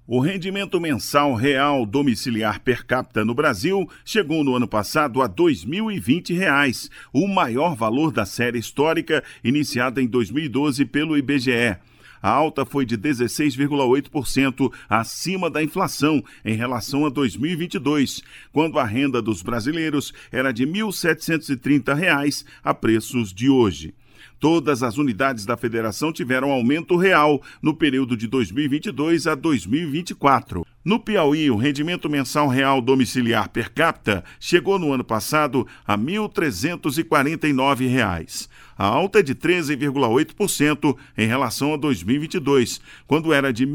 O rendimento mensal real domiciliar per capita no Brasil chegou no ano passado a R$ 2.020, o maior valor da série histórica iniciada em 2012 pelo IBGE. A alta foi de 16,8% acima da inflação em relação a 2022, quando a renda dos brasileiros era de R$ 1.730 a preços de hoje. Todas as unidades da federação tiveram aumento real no período de 2022 a 2024. No Piauí, o rendimento mensal real domiciliar per capita chegou no ano passado a R$ 1.349. A alta é de 13,8% em relação a 2022, quando era de R$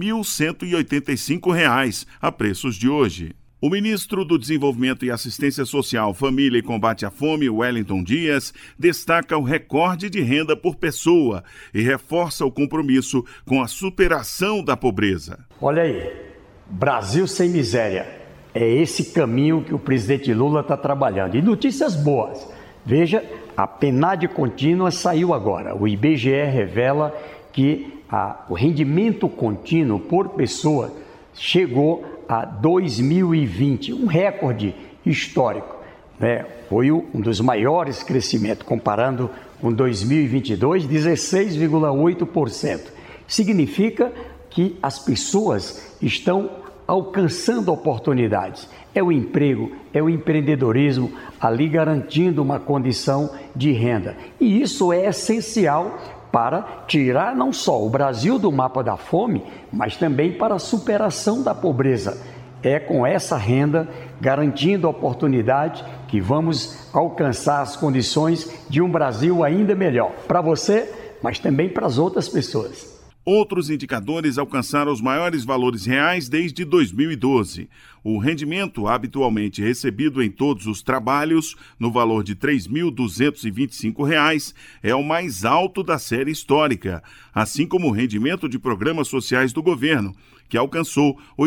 1.185 a preços de hoje. O ministro do Desenvolvimento e Assistência Social, Família e Combate à Fome, Wellington Dias, destaca o recorde de renda por pessoa e reforça o compromisso com a superação da pobreza. Olha aí, Brasil sem miséria. É esse caminho que o presidente Lula está trabalhando. E notícias boas. Veja, a PNAD contínua saiu agora. O IBGE revela que o rendimento contínuo por pessoa chegou a 2020, um recorde histórico, né? Foi um dos maiores crescimentos, comparando com 2022, 16,8%. Significa que as pessoas estão alcançando oportunidades. É o emprego, é o empreendedorismo, ali garantindo uma condição de renda. E isso é essencial para tirar não só o Brasil do mapa da fome, mas também para a superação da pobreza. É com essa renda, garantindo a oportunidade, que vamos alcançar as condições de um Brasil ainda melhor. Para você, mas também para as outras pessoas. Outros indicadores alcançaram os maiores valores reais desde 2012. O rendimento habitualmente recebido em todos os trabalhos, no valor de R$ 3.225, é o mais alto da série histórica, assim como o rendimento de programas sociais do governo, que alcançou R$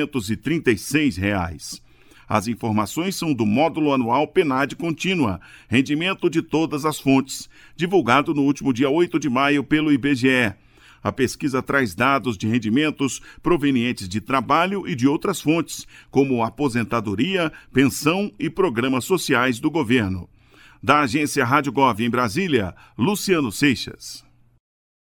836. As informações são do módulo anual PNAD Contínua, rendimento de todas as fontes, divulgado no último dia 8 de maio pelo IBGE. A pesquisa traz dados de rendimentos provenientes de trabalho e de outras fontes, como aposentadoria, pensão e programas sociais do governo. Da agência Rádio Gov em Brasília, Luciano Seixas.